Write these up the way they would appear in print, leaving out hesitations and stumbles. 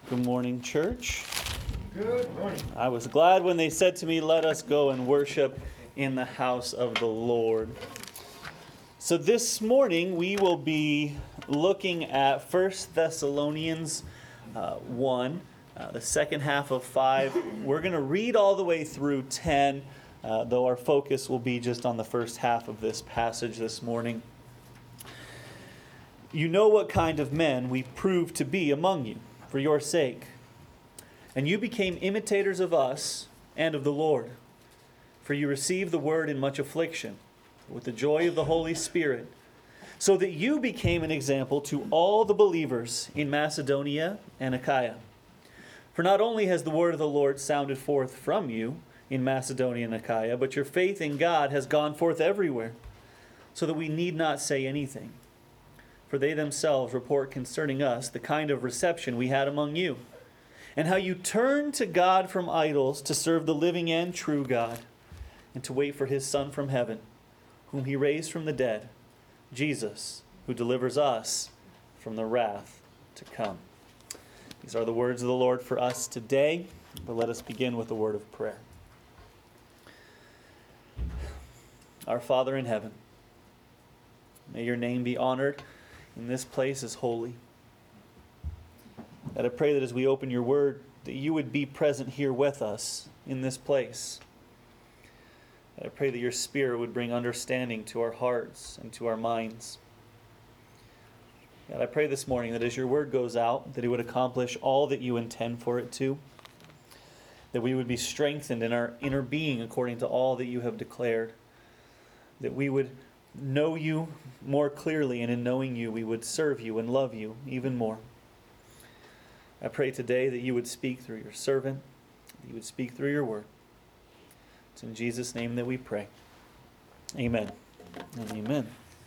Good morning, church. Good morning. I was glad when they said to me, "Let us go and worship in the house of the Lord." So this morning we will be looking at 1 Thessalonians 1, the second half of 5. We're going to read all the way through 10, though our focus will be just on the first half of this passage this morning. You know what kind of men we proved to be among you for your sake. And you became imitators of us and of the Lord. For you received the word in much affliction, with the joy of the Holy Spirit, so that you became an example to all the believers in Macedonia and Achaia. For not only has the word of the Lord sounded forth from you in Macedonia and Achaia, but your faith in God has gone forth everywhere, so that we need not say anything. For they themselves report concerning us the kind of reception we had among you, and how you turned to God from idols to serve the living and true God, and to wait for his Son from heaven, whom he raised from the dead, Jesus, who delivers us from the wrath to come. These are the words of the Lord for us today, but let us begin with a word of prayer. Our Father in heaven, may your name be honored in this place as holy. And I pray that as we open your word, that you would be present here with us in this place. And I pray that your Spirit would bring understanding to our hearts and to our minds. And I pray this morning that as your word goes out, that it would accomplish all that you intend for it to. That we would be strengthened in our inner being according to all that you have declared. That we would know you more clearly, and in knowing you, we would serve you and love you even more. I pray today that you would speak through your servant, that you would speak through your word. It's in Jesus' name that we pray. Amen and amen.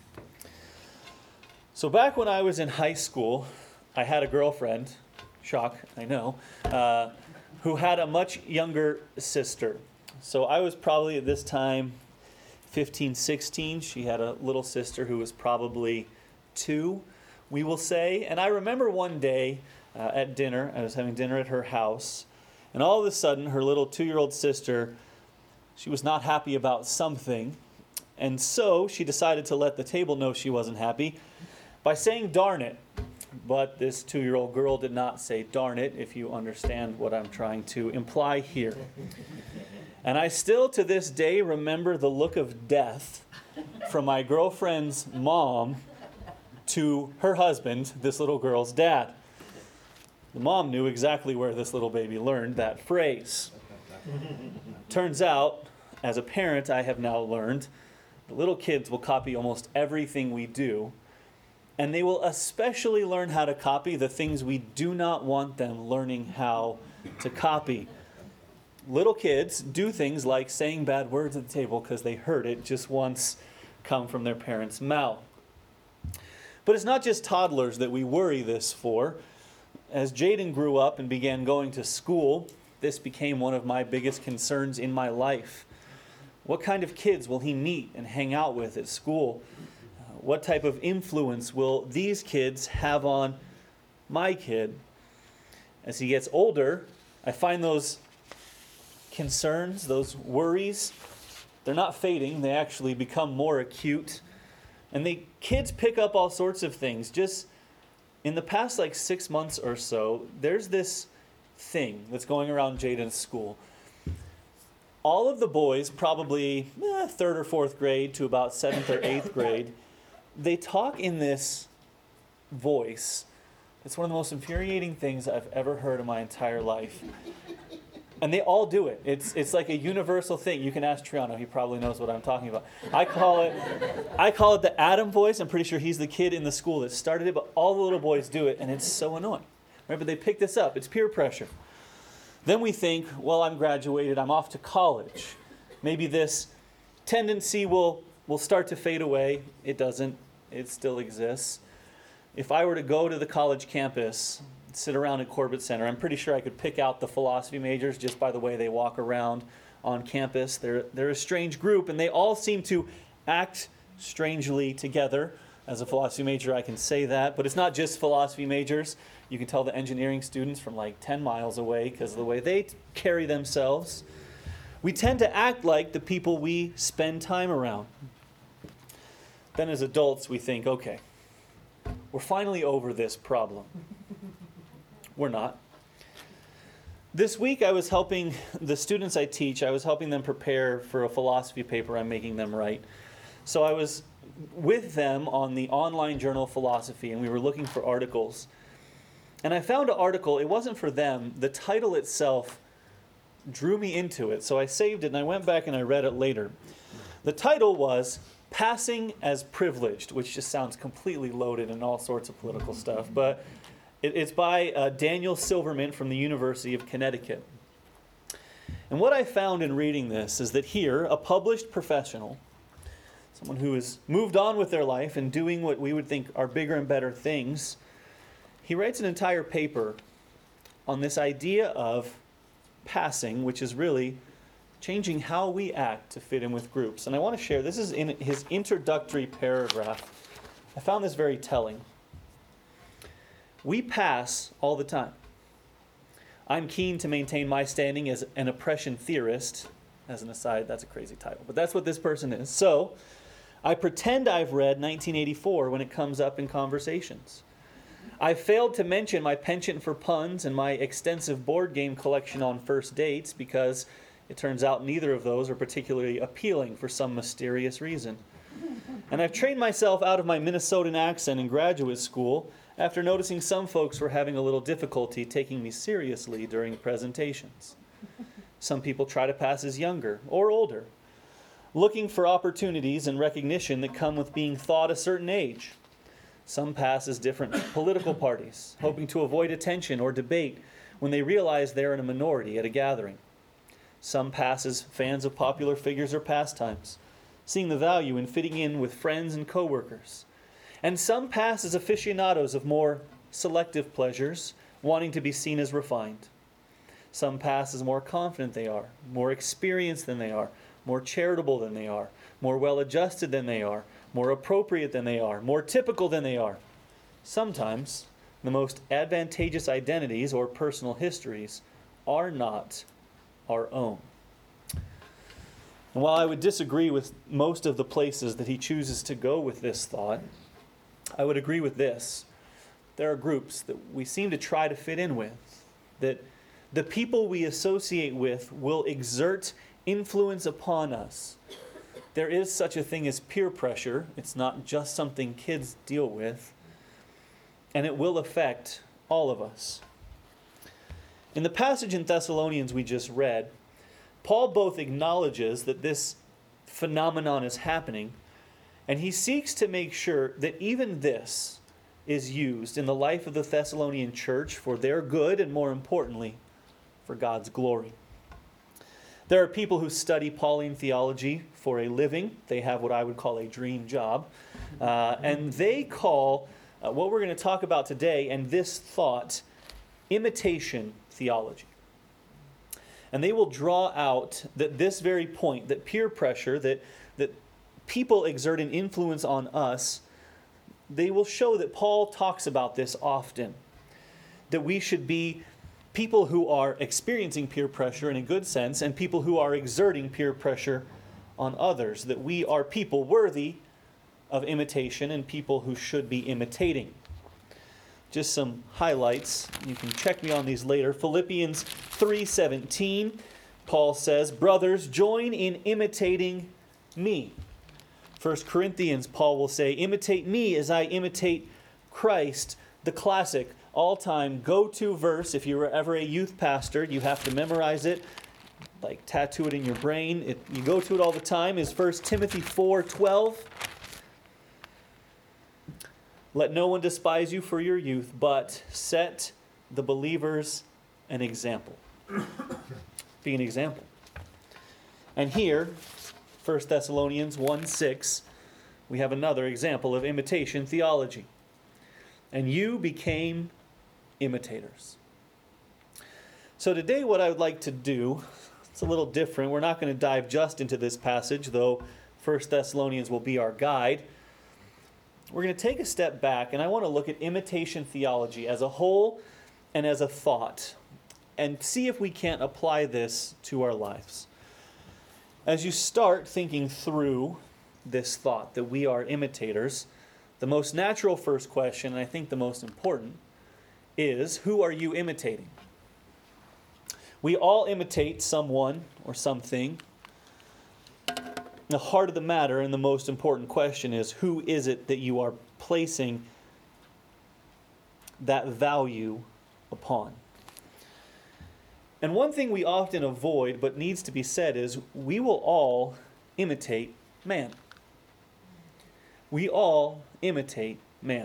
So back when I was in high school, I had a girlfriend, shock, I know, who had a much younger sister. So I was probably at this time 15, 16. She had a little sister who was probably 2, we will say. And I remember one day at dinner, I was having dinner at her house, and all of a sudden her little 2-year-old sister, she was not happy about something. And so she decided to let the table know she wasn't happy by saying "darn it." But this 2-year-old girl did not say "darn it," if you understand what I'm trying to imply here. And I still, to this day, remember the look of death from my girlfriend's mom to her husband, this little girl's dad. The mom knew exactly where this little baby learned that phrase. Turns out, as a parent, I have now learned that little kids will copy almost everything we do, and they will especially learn how to copy the things we do not want them learning how to copy. Little kids do things like saying bad words at the table because they heard it just once come from their parents' mouth. But it's not just toddlers that we worry this for. As Jaden grew up and began going to school, this became one of my biggest concerns in my life. What kind of kids will he meet and hang out with at school? What type of influence will these kids have on my kid? As he gets older, I find those concerns, those worries, they're not fading. They actually become more acute. And kids pick up all sorts of things. Just in the past 6 months or so, there's this thing that's going around Jaden's school. All of the boys, probably 3rd or 4th grade to about 7th or 8th grade, they talk in this voice. It's one of the most infuriating things I've ever heard in my entire life. And they all do it. It's like a universal thing. You can ask Triano. He probably knows what I'm talking about. I call it the Adam voice. I'm pretty sure he's the kid in the school that started it, but all the little boys do it, and it's so annoying. Right? But they pick this up. It's peer pressure. Then we think, well, I'm graduated. I'm off to college. Maybe this tendency will start to fade away. It doesn't. It still exists. If I were to go to the college campus, sit around at Corbett Center, I'm pretty sure I could pick out the philosophy majors just by the way they walk around on campus. They're a strange group, and they all seem to act strangely together. As a philosophy major, I can say that. But it's not just philosophy majors. You can tell the engineering students from like 10 miles away because of the way they carry themselves. We tend to act like the people we spend time around. Then as adults, we think, okay, we're finally over this problem. We're not. This week I was helping the students I teach, I was helping them prepare for a philosophy paper I'm making them write. So I was with them on the online journal Philosophy, and we were looking for articles. And I found an article, it wasn't for them, the title itself drew me into it. So I saved it and I went back and I read it later. The title was Passing as Privileged, which just sounds completely loaded and all sorts of political stuff. But it's by Daniel Silverman from the University of Connecticut. And what I found in reading this is that here, a published professional, someone who has moved on with their life and doing what we would think are bigger and better things, he writes an entire paper on this idea of passing, which is really changing how we act to fit in with groups. And I want to share, this is in his introductory paragraph. I found this very telling. We pass all the time. I'm keen to maintain my standing as an oppression theorist. As an aside, that's a crazy title, but that's what this person is. So, I pretend I've read 1984 when it comes up in conversations. I've failed to mention my penchant for puns and my extensive board game collection on first dates because it turns out neither of those are particularly appealing for some mysterious reason. And I've trained myself out of my Minnesotan accent in graduate school after noticing some folks were having a little difficulty taking me seriously during presentations. Some people try to pass as younger or older, looking for opportunities and recognition that come with being thought a certain age. Some pass as different political parties, hoping to avoid attention or debate when they realize they're in a minority at a gathering. Some pass as fans of popular figures or pastimes, seeing the value in fitting in with friends and coworkers. And some pass as aficionados of more selective pleasures, wanting to be seen as refined. Some pass as more confident they are, more experienced than they are, more charitable than they are, more well-adjusted than they are, more appropriate than they are, more typical than they are. Sometimes, the most advantageous identities or personal histories are not our own. And while I would disagree with most of the places that he chooses to go with this thought, I would agree with this. There are groups that we seem to try to fit in with, that the people we associate with will exert influence upon us. There is such a thing as peer pressure. It's not just something kids deal with. And it will affect all of us. In the passage in Thessalonians we just read, Paul both acknowledges that this phenomenon is happening, and he seeks to make sure that even this is used in the life of the Thessalonian church for their good and, more importantly, for God's glory. There are people who study Pauline theology for a living. They have what I would call a dream job. And they call what we're going to talk about today and this thought imitation theology. And they will draw out that this very point, that peer pressure, that people exert an influence on us, they will show that Paul talks about this often. That we should be people who are experiencing peer pressure in a good sense and people who are exerting peer pressure on others. That we are people worthy of imitation and people who should be imitating. Just some highlights. You can check me on these later. Philippians 3:17, Paul says, "Brothers, join in imitating me." 1 Corinthians, Paul will say, "Imitate me as I imitate Christ." The classic, all-time go-to verse. If you were ever a youth pastor, you have to memorize it, like tattoo it in your brain. You go to it all the time, is 1 Timothy 4:12. "Let no one despise you for your youth, but set the believers an example." Be an example. And here, 1 Thessalonians 1:6, we have another example of imitation theology. "And you became imitators." So today what I would like to do, it's a little different. We're not going to dive just into this passage, though 1 Thessalonians will be our guide. we're going to take a step back, and I want to look at imitation theology as a whole and as a thought, and see if we can't apply this to our lives. As you start thinking through this thought that we are imitators, the most natural first question, and I think the most important, is who are you imitating? We all imitate someone or something. The heart of the matter and the most important question is, who is it that you are placing that value upon? And one thing we often avoid but needs to be said is we will all imitate man. We all imitate man.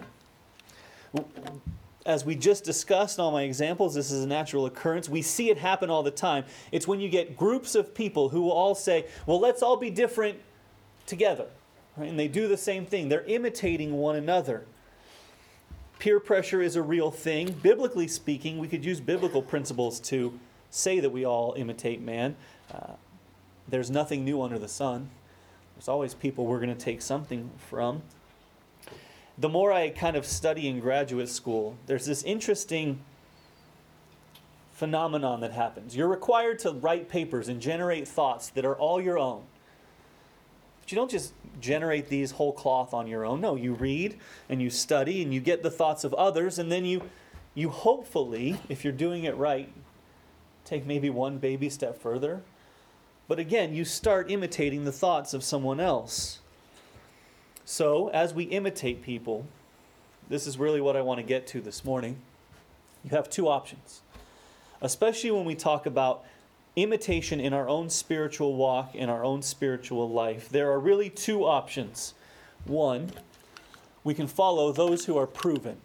As we just discussed in all my examples, this is a natural occurrence. We see it happen all the time. It's when you get groups of people who will all say, well, let's all be different together. Right? And they do the same thing. They're imitating one another. Peer pressure is a real thing. Biblically speaking, we could use biblical principles to say that we all imitate man. There's nothing new under the sun. There's always people we're going to take something from. The more I kind of study in graduate school, there's this interesting phenomenon that happens. You're required to write papers and generate thoughts that are all your own. But you don't just generate these whole cloth on your own. No, you read and you study and you get the thoughts of others, and then you hopefully, if you're doing it right, take maybe one baby step further. But again, you start imitating the thoughts of someone else. So, as we imitate people, this is really what I want to get to this morning. You have two options. Especially when we talk about imitation in our own spiritual walk, in our own spiritual life. There are really two options. One, we can follow those who are proven.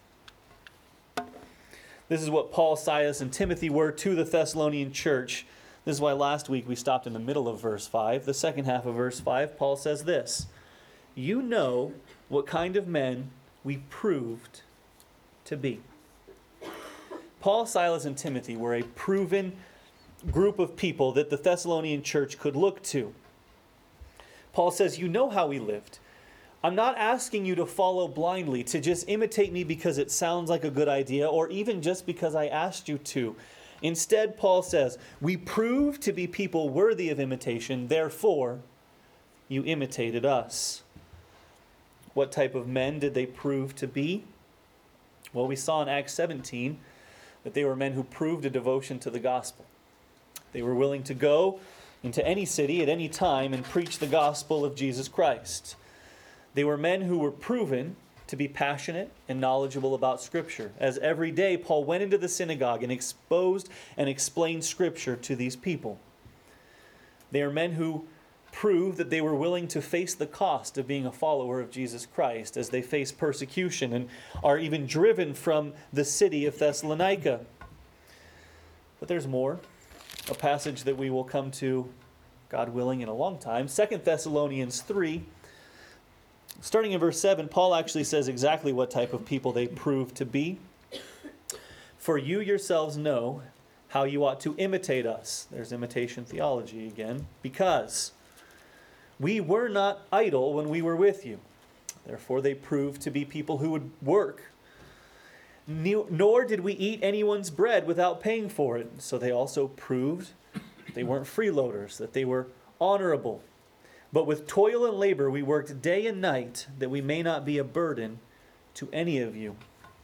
This is what Paul, Silas, and Timothy were to the Thessalonian church. This is why last week we stopped in the middle of verse 5. The second half of verse 5, Paul says this: you know what kind of men we proved to be. Paul, Silas, and Timothy were a proven group of people that the Thessalonian church could look to. Paul says, you know how we lived. I'm not asking you to follow blindly, to just imitate me because it sounds like a good idea, or even just because I asked you to. Instead, Paul says, we proved to be people worthy of imitation, therefore, you imitated us. What type of men did they prove to be? Well, we saw in Acts 17 that they were men who proved a devotion to the gospel. They were willing to go into any city at any time and preach the gospel of Jesus Christ. They were men who were proven to be passionate and knowledgeable about Scripture, as every day Paul went into the synagogue and exposed and explained Scripture to these people. They are men who prove that they were willing to face the cost of being a follower of Jesus Christ as they face persecution and are even driven from the city of Thessalonica. But there's more. A passage that we will come to, God willing, in a long time. 2 Thessalonians 3. Starting in verse 7, Paul actually says exactly what type of people they prove to be. For you yourselves know how you ought to imitate us. There's imitation theology again. Because we were not idle when we were with you. Therefore they proved to be people who would work. Nor did we eat anyone's bread without paying for it. So they also proved they weren't freeloaders, that they were honorable. But with toil and labor we worked day and night, that we may not be a burden to any of you.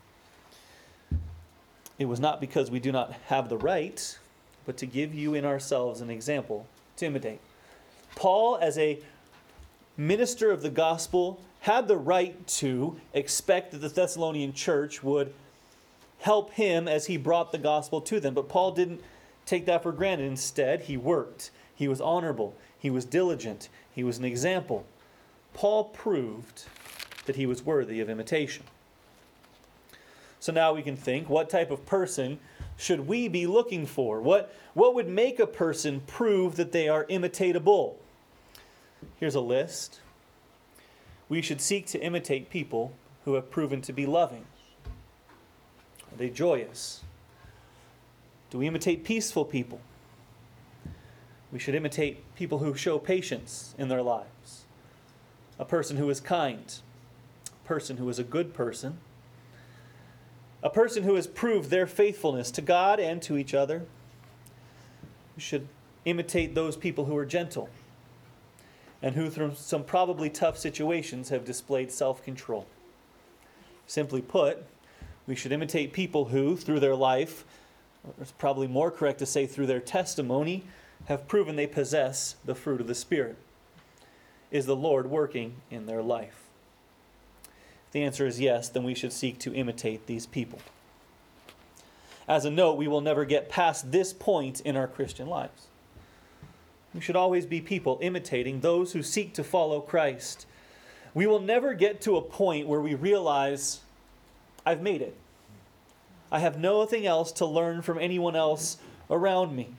It was not because we do not have the right, but to give you in ourselves an example to imitate. Paul, as a minister of the gospel, had the right to expect that the Thessalonian church would help him as he brought the gospel to them. But Paul didn't take that for granted. Instead, he worked. He was honorable. He was diligent. He was an example. Paul proved that he was worthy of imitation. So now we can think, what type of person should we be looking for? What would make a person prove that they are imitatable? Here's a list. We should seek to imitate people who have proven to be loving. Are they joyous? Do we imitate peaceful people? We should imitate people who show patience in their lives. A person who is kind. A person who is a good person, a person who has proved their faithfulness to God and to each other. We should imitate those people who are gentle and who, through some probably tough situations, have displayed self-control. Simply put, we should imitate people who, through their life, or it's probably more correct to say through their testimony, have proven they possess the fruit of the Spirit. Is the Lord working in their life? If the answer is yes, then we should seek to imitate these people. As a note, we will never get past this point in our Christian lives. We should always be people imitating those who seek to follow Christ. We will never get to a point where we realize, I've made it. I have nothing else to learn from anyone else around me.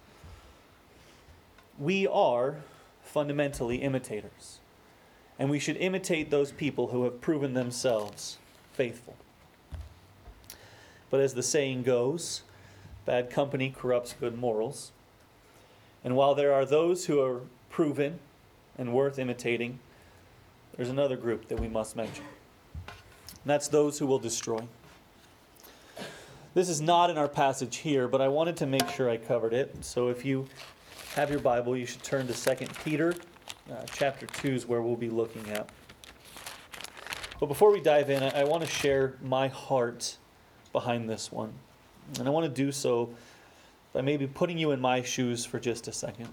We are fundamentally imitators, and we should imitate those people who have proven themselves faithful. But as the saying goes, bad company corrupts good morals. And while there are those who are proven and worth imitating, there's another group that we must mention. And that's those who will destroy. This is not in our passage here, but I wanted to make sure I covered it. So if you have your Bible, you should turn to 2 Peter. Chapter 2 is where we'll be looking at. But before we dive in, I want to share my heart behind this one. And I want to do so by maybe putting you in my shoes for just a second.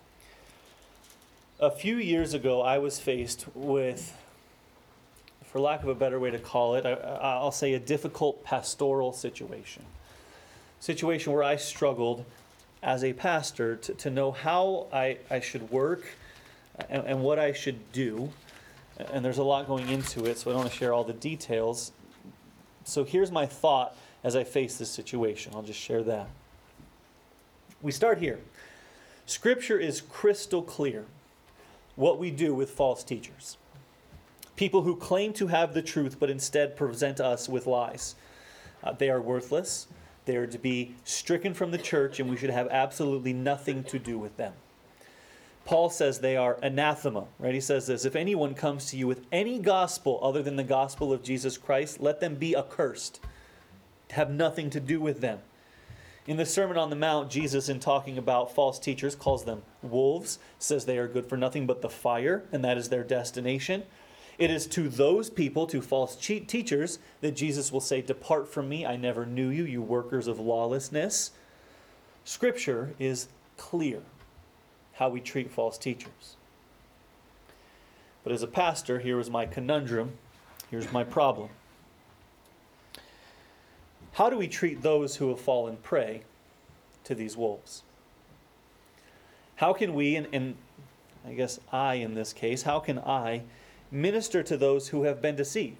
A few years ago, I was faced with, for lack of a better way to call it, I'll say a difficult pastoral situation. Situation where I struggled as a pastor to know how I should work and what I should do. And there's a lot going into it, so I don't want to share all the details. So here's my thought as I face this situation. I'll just share that. We start here. Scripture is crystal clear what we do with false teachers. People who claim to have the truth but instead present us with lies. They are worthless. They are to be stricken from the church, and we should have absolutely nothing to do with them. Paul says they are anathema, right? He says this, if anyone comes to you with any gospel other than the gospel of Jesus Christ, let them be accursed. Have nothing to do with them. In the Sermon on the Mount, Jesus, in talking about false teachers, calls them wolves, says they are good for nothing but the fire, and that is their destination. It is to those people, to false teachers, that Jesus will say, depart from me, I never knew you, you workers of lawlessness. Scripture is clear how we treat false teachers. But as a pastor, here is my conundrum, here's my problem. How do we treat those who have fallen prey to these wolves? How can we, and I guess I in this case, how can I minister to those who have been deceived?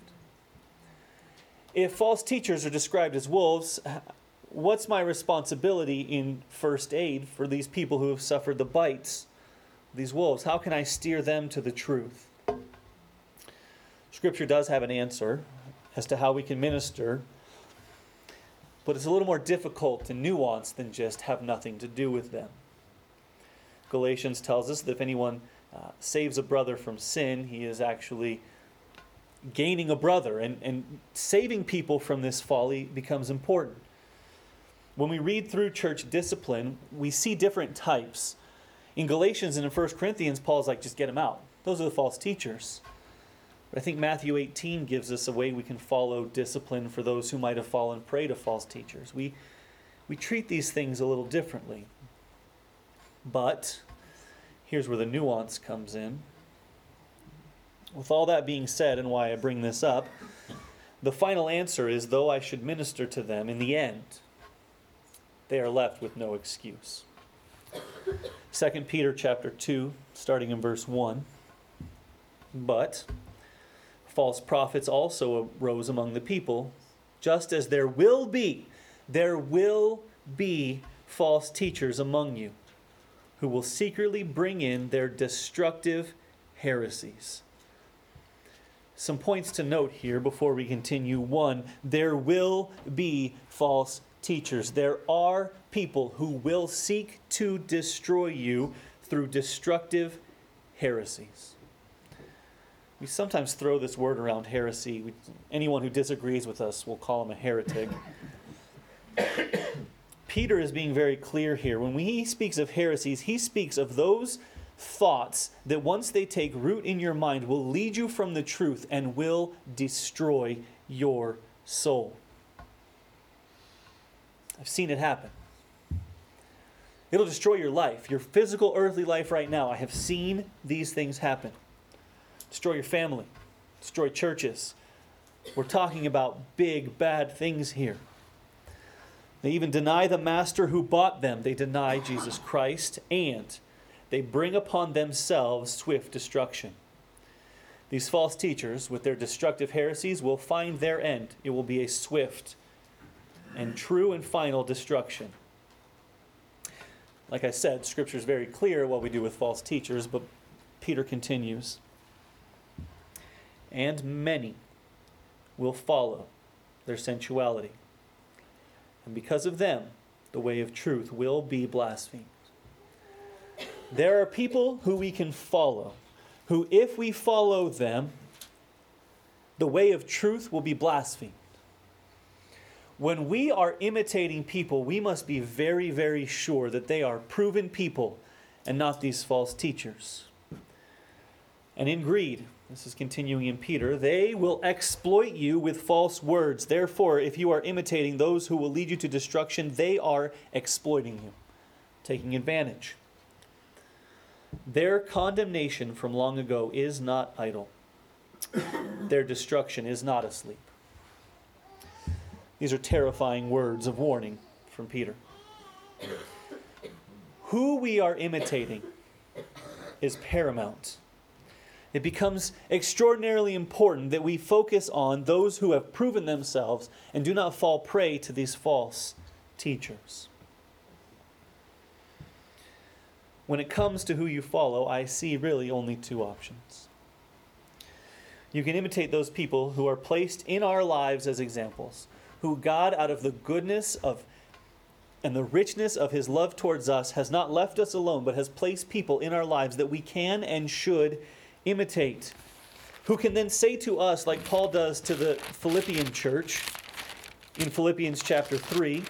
If false teachers are described as wolves, what's my responsibility in first aid for these people who have suffered the bites of these wolves? How can I steer them to the truth? Scripture does have an answer as to how we can minister, but it's a little more difficult and nuanced than just have nothing to do with them. Galatians tells us that if anyone saves a brother from sin, he is actually gaining a brother, and saving people from this folly becomes important. When we read through church discipline, we see different types. In Galatians and in 1 Corinthians, Paul's like, just get them out. Those are the false teachers. But I think Matthew 18 gives us a way we can follow discipline for those who might have fallen prey to false teachers. We treat these things a little differently. But here's where the nuance comes in. With all that being said, and why I bring this up, the final answer is, though I should minister to them, in the end, they are left with no excuse. 2 Peter chapter 2, starting in verse 1. But false prophets also arose among the people, just as there will be false teachers among you, who will secretly bring in their destructive heresies. Some points to note here before we continue. 1, there will be false teachers. There are people who will seek to destroy you through destructive heresies. We sometimes throw this word around, heresy. Anyone who disagrees with us will call him a heretic. Peter is being very clear here. When he speaks of heresies, he speaks of those thoughts that once they take root in your mind will lead you from the truth and will destroy your soul. I've seen it happen. It'll destroy your life, your physical earthly life right now. I have seen these things happen. Destroy your family, destroy churches. We're talking about big, bad things here. They even deny the master who bought them. They deny Jesus Christ, and they bring upon themselves swift destruction. These false teachers, with their destructive heresies, will find their end. It will be a swift and true and final destruction. Like I said, Scripture is very clear what we do with false teachers, but Peter continues. And many will follow their sensuality. And because of them, the way of truth will be blasphemed. There are people who we can follow, who if we follow them, the way of truth will be blasphemed. When we are imitating people, we must be very, very sure that they are proven people and not these false teachers. And in greed, this is continuing in Peter, they will exploit you with false words. Therefore, if you are imitating those who will lead you to destruction, they are exploiting you, taking advantage. Their condemnation from long ago is not idle. Their destruction is not asleep. These are terrifying words of warning from Peter. Who we are imitating is paramount. It becomes extraordinarily important that we focus on those who have proven themselves and do not fall prey to these false teachers. When it comes to who you follow, I see really only two options. You can imitate those people who are placed in our lives as examples, who God, out of the goodness of and the richness of His love towards us, has not left us alone, but has placed people in our lives that we can and should imitate, who can then say to us, like Paul does to the Philippian church in Philippians chapter 3,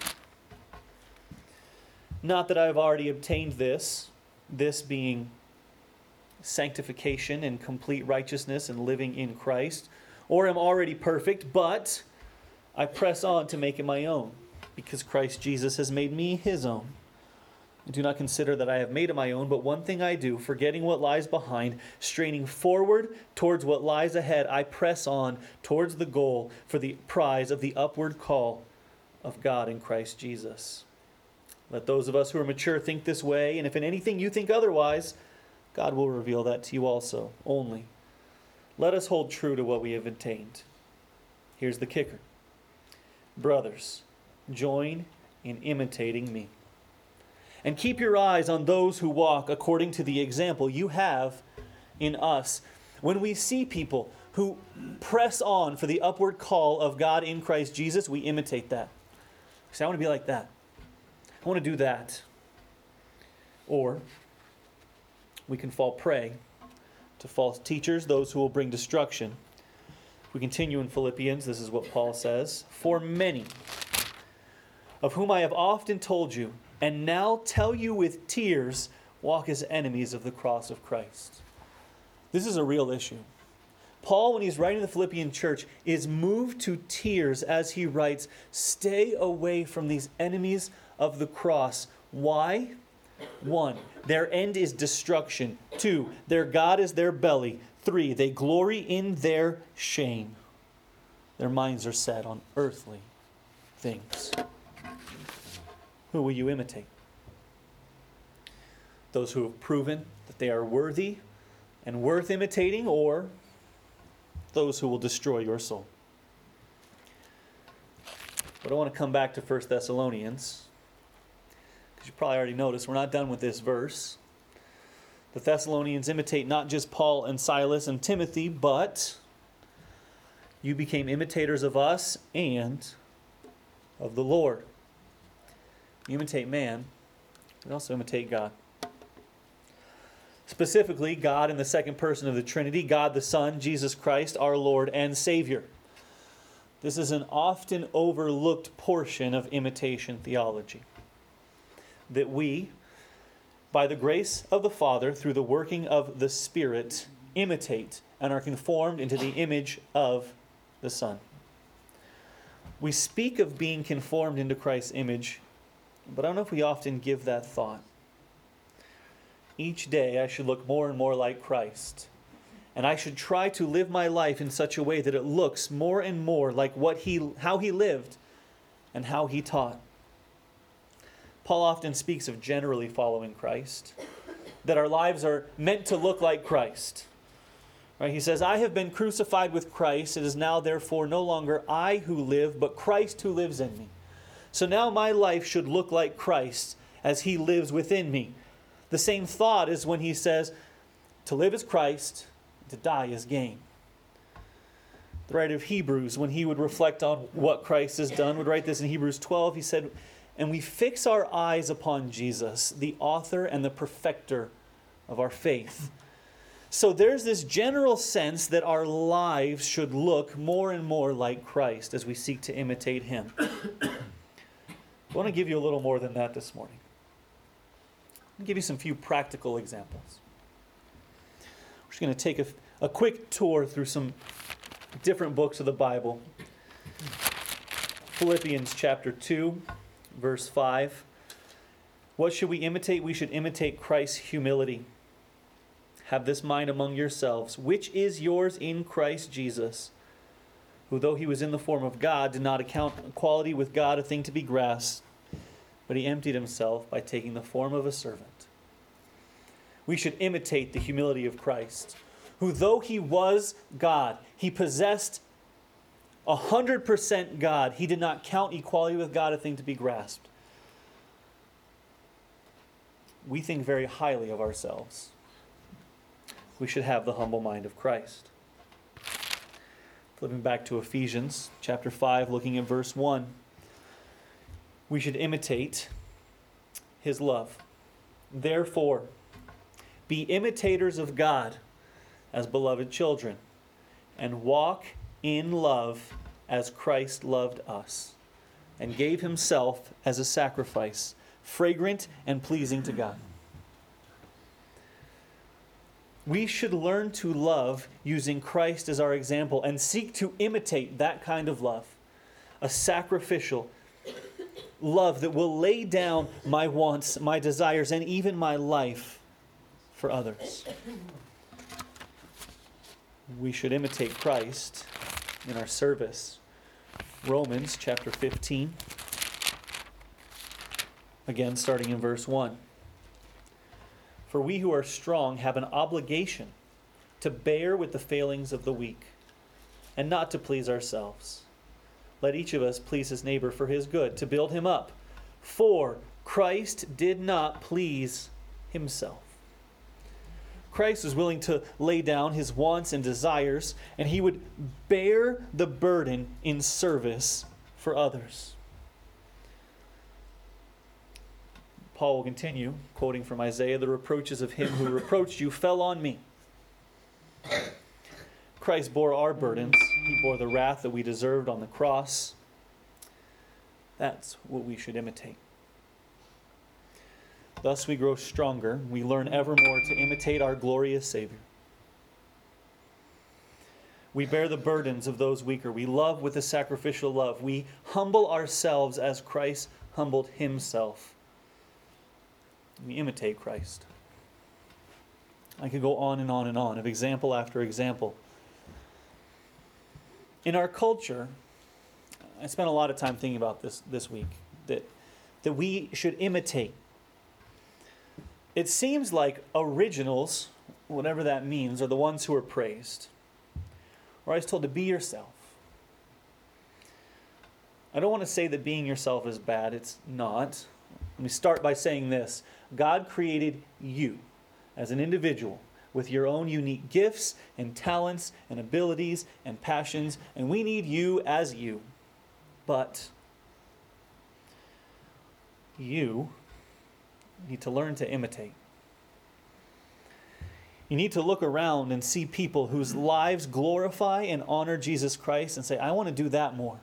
not that I have already obtained this being sanctification and complete righteousness and living in Christ, or am already perfect, but I press on to make it my own, because Christ Jesus has made me His own. I do not consider that I have made it my own, but one thing I do, forgetting what lies behind, straining forward towards what lies ahead, I press on towards the goal for the prize of the upward call of God in Christ Jesus. Let those of us who are mature think this way, and if in anything you think otherwise, God will reveal that to you also. Only, let us hold true to what we have attained. Here's the kicker. Brothers, join in imitating me. And keep your eyes on those who walk according to the example you have in us. When we see people who press on for the upward call of God in Christ Jesus, we imitate that. Say, I want to be like that. I want to do that. Or we can fall prey to false teachers, those who will bring destruction. We continue in Philippians. This is what Paul says. For many, of whom I have often told you, and now tell you with tears, walk as enemies of the cross of Christ. This is a real issue. Paul, when he's writing to the Philippian church, is moved to tears as he writes, stay away from these enemies of the cross. Why? 1, their end is destruction. 2, their God is their belly. 3, they glory in their shame. Their minds are set on earthly things. Who will you imitate? Those who have proven that they are worthy and worth imitating, or those who will destroy your soul? But I want to come back to 1 Thessalonians, because you probably already noticed we're not done with this verse. The Thessalonians imitate not just Paul and Silas and Timothy, but you became imitators of us and of the Lord. You imitate man, but also imitate God. Specifically, God in the second person of the Trinity, God the Son, Jesus Christ, our Lord and Savior. This is an often overlooked portion of imitation theology. That we, by the grace of the Father, through the working of the Spirit, imitate and are conformed into the image of the Son. We speak of being conformed into Christ's image, but I don't know if we often give that thought. Each day I should look more and more like Christ. And I should try to live my life in such a way that it looks more and more like how he lived and how he taught. Paul often speaks of generally following Christ, that our lives are meant to look like Christ. Right? He says, I have been crucified with Christ. It is now therefore no longer I who live, but Christ who lives in me. So now my life should look like Christ as he lives within me. The same thought is when he says, to live is Christ, to die is gain. The writer of Hebrews, when he would reflect on what Christ has done, would write this in Hebrews 12. He said, and we fix our eyes upon Jesus, the author and the perfecter of our faith. So there's this general sense that our lives should look more and more like Christ as we seek to imitate him. I want to give you a little more than that this morning. I'll give you some few practical examples. We're just going to take a quick tour through some different books of the Bible. Philippians chapter 2, verse 5. What should we imitate? We should imitate Christ's humility. Have this mind among yourselves, which is yours in Christ Jesus, who though he was in the form of God, did not account equality with God a thing to be grasped, but he emptied himself by taking the form of a servant. We should imitate the humility of Christ, who though he was God, he possessed 100% God. He did not count equality with God a thing to be grasped. We think very highly of ourselves. We should have the humble mind of Christ. Flipping back to Ephesians chapter 5, looking at verse 1. We should imitate his love. Therefore, be imitators of God as beloved children, and walk in love as Christ loved us, and gave himself as a sacrifice, fragrant and pleasing to God. We should learn to love using Christ as our example and seek to imitate that kind of love. A sacrificial love that will lay down my wants, my desires, and even my life for others. We should imitate Christ in our service. Romans chapter 15. Again, starting in verse 1. For we who are strong have an obligation to bear with the failings of the weak, and not to please ourselves. Let each of us please his neighbor for his good, to build him up. For Christ did not please himself. Christ was willing to lay down his wants and desires, and he would bear the burden in service for others. Paul will continue, quoting from Isaiah, the reproaches of him who reproached you fell on me. Christ bore our burdens. He bore the wrath that we deserved on the cross. That's what we should imitate. Thus we grow stronger. We learn ever more to imitate our glorious Savior. We bear the burdens of those weaker. We love with a sacrificial love. We humble ourselves as Christ humbled himself. We imitate Christ. I could go on and on and on of example after example. In our culture, I spent a lot of time thinking about this week, that we should imitate. It seems like originals, whatever that means, are the ones who are praised. Or I was told to be yourself. I don't want to say that being yourself is bad. It's not. Let me start by saying this. God created you as an individual with your own unique gifts and talents and abilities and passions, and we need you as you. But you need to learn to imitate. You need to look around and see people whose lives glorify and honor Jesus Christ and say, I want to do that more.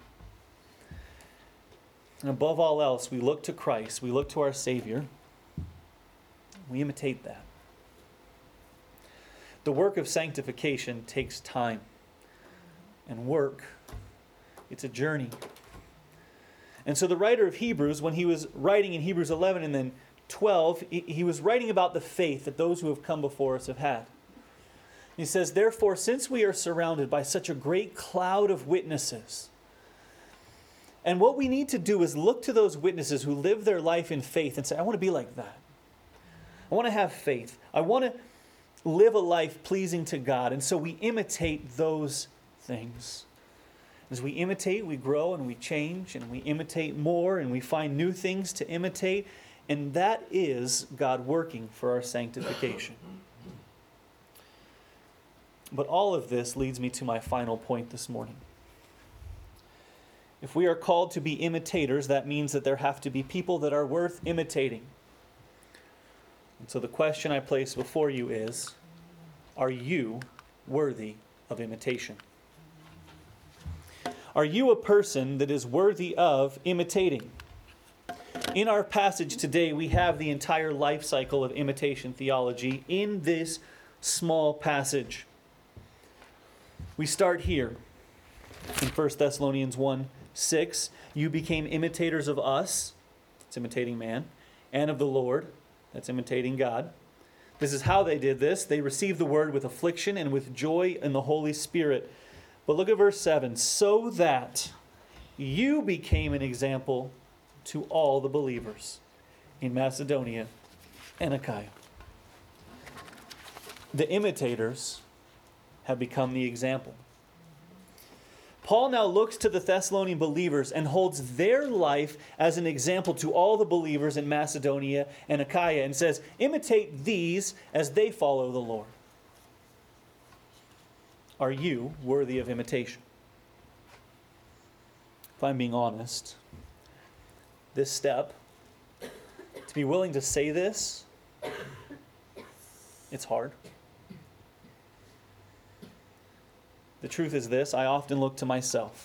And above all else, we look to Christ. We look to our Savior. We imitate that. The work of sanctification takes time. And work, it's a journey. And so the writer of Hebrews, when he was writing in Hebrews 11 and then 12, he was writing about the faith that those who have come before us have had. He says, therefore, since we are surrounded by such a great cloud of witnesses, and what we need to do is look to those witnesses who live their life in faith and say, I want to be like that. I want to have faith. I want to live a life pleasing to God. And so we imitate those things. As we imitate, we grow and we change, and we imitate more and we find new things to imitate. And that is God working for our sanctification. But all of this leads me to my final point this morning. If we are called to be imitators, that means that there have to be people that are worth imitating. And so the question I place before you is, are you worthy of imitation? Are you a person that is worthy of imitating? In our passage today, we have the entire life cycle of imitation theology in this small passage. We start here in 1 Thessalonians 1:6. You became imitators of us, that's imitating man, and of the Lord, that's imitating God. This is how they did this. They received the word with affliction and with joy in the Holy Spirit. But look at verse 7. So that you became an example to all the believers in Macedonia and Achaia. The imitators have become the example. Paul now looks to the Thessalonian believers and holds their life as an example to all the believers in Macedonia and Achaia and says, imitate these as they follow the Lord. Are you worthy of imitation? If I'm being honest, this step, to be willing to say this, it's hard. The truth is this, I often look to myself.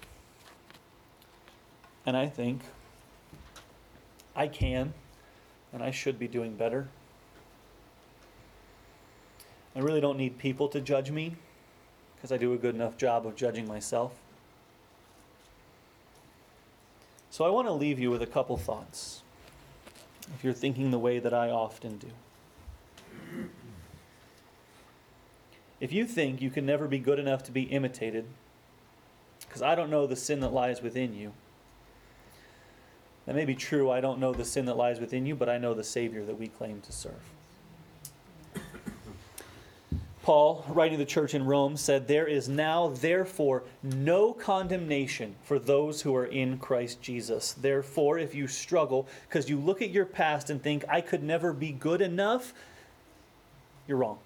And I think I can and I should be doing better. I really don't need people to judge me because I do a good enough job of judging myself. So I want to leave you with a couple thoughts, if you're thinking the way that I often do. If you think you can never be good enough to be imitated, because I don't know the sin that lies within you, that may be true. I don't know the sin that lies within you, but I know the Savior that we claim to serve. Paul, writing to the church in Rome, said, there is now, therefore, no condemnation for those who are in Christ Jesus. Therefore, if you struggle because you look at your past and think, I could never be good enough, you're wrong.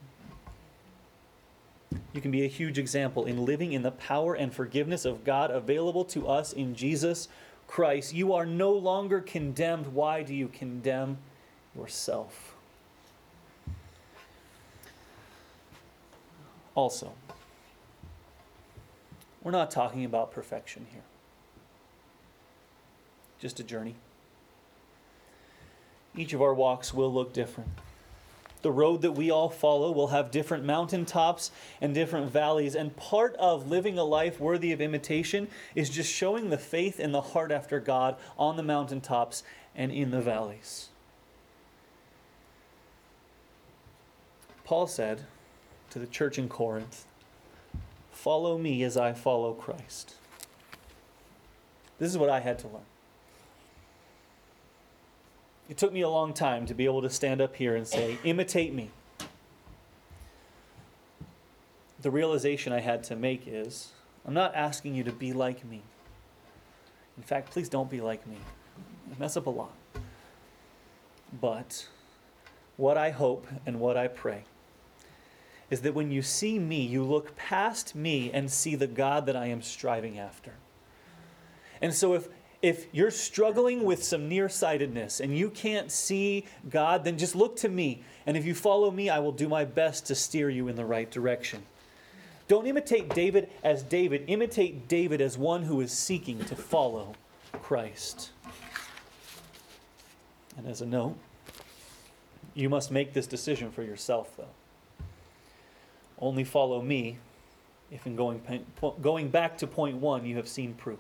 You can be a huge example in living in the power and forgiveness of God available to us in Jesus Christ. You are no longer condemned. Why do you condemn yourself? Also, we're not talking about perfection here. Just a journey. Each of our walks will look different. The road that we all follow will have different mountaintops and different valleys. And part of living a life worthy of imitation is just showing the faith and the heart after God on the mountaintops and in the valleys. Paul said to the church in Corinth, follow me as I follow Christ. This is what I had to learn. It took me a long time to be able to stand up here and say, imitate me. The realization I had to make is, I'm not asking you to be like me. In fact, please don't be like me. I mess up a lot. But what I hope and what I pray is that when you see me, you look past me and see the God that I am striving after. And so If you're struggling with some nearsightedness and you can't see God, then just look to me. And if you follow me, I will do my best to steer you in the right direction. Don't imitate David as David. Imitate David as one who is seeking to follow Christ. And as a note, you must make this decision for yourself, though. Only follow me if in going back to point 1, you have seen proof.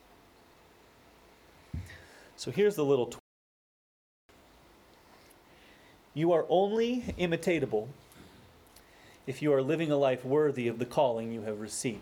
So here's the little twist. You are only imitatable if you are living a life worthy of the calling you have received.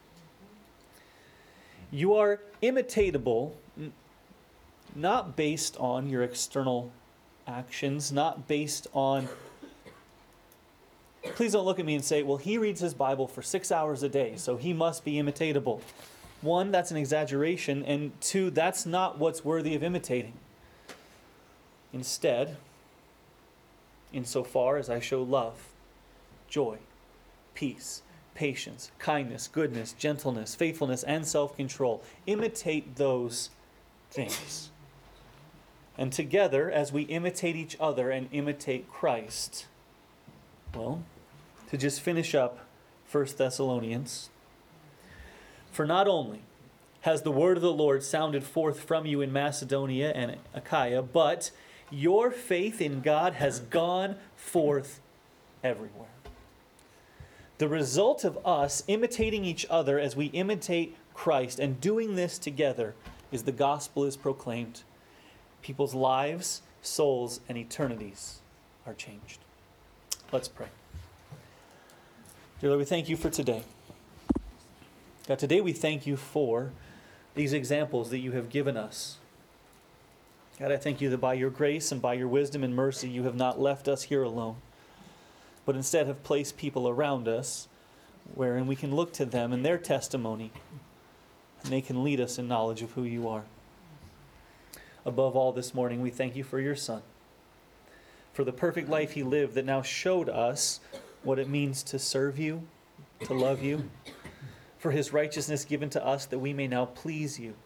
You are imitatable not based on your external actions, not based on... Please don't look at me and say, well, he reads his Bible for 6 hours a day, so he must be imitatable. 1, that's an exaggeration, and 2, that's not what's worthy of imitating. Instead, insofar as I show love, joy, peace, patience, kindness, goodness, gentleness, faithfulness, and self-control, imitate those things. And together, as we imitate each other and imitate Christ, well, to just finish up 1 Thessalonians, for not only has the word of the Lord sounded forth from you in Macedonia and Achaia, but your faith in God has gone forth everywhere. The result of us imitating each other as we imitate Christ and doing this together is the gospel is proclaimed. People's lives, souls, and eternities are changed. Let's pray. Dear Lord, we thank you for today. God, today we thank you for these examples that you have given us. God, I thank you that by your grace and by your wisdom and mercy, you have not left us here alone, but instead have placed people around us wherein we can look to them and their testimony, and they can lead us in knowledge of who you are. Above all, this morning, we thank you for your Son, for the perfect life he lived that now showed us what it means to serve you, to love you, for his righteousness given to us that we may now please you.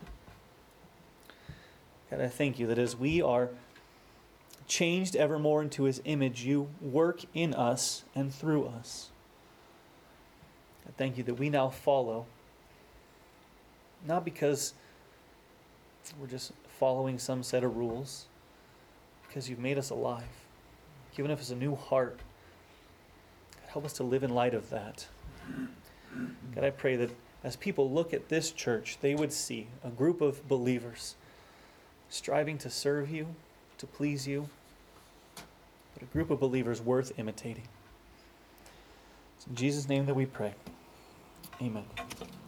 God, I thank you that as we are changed evermore into his image, you work in us and through us. I thank you that we now follow, not because we're just following some set of rules, because you've made us alive, given us a new heart. God, help us to live in light of that. God, I pray that as people look at this church, they would see a group of believers striving to serve you, to please you, but a group of believers worth imitating. It's in Jesus' name that we pray. Amen.